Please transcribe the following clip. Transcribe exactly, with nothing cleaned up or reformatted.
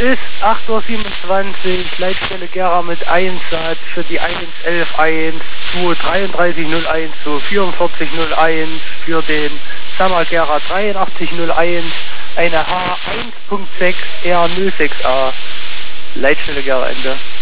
ist acht Uhr siebenundzwanzig, Leitstelle Gera mit Einsatz für die eins elf eins, zwei dreiunddreißig null eins, zwei vierundvierzig null eins, für den Sammer Gera dreiundachtzig null eins, eine H eins Punkt sechs R null sechs A, Leitstelle Gera Ende.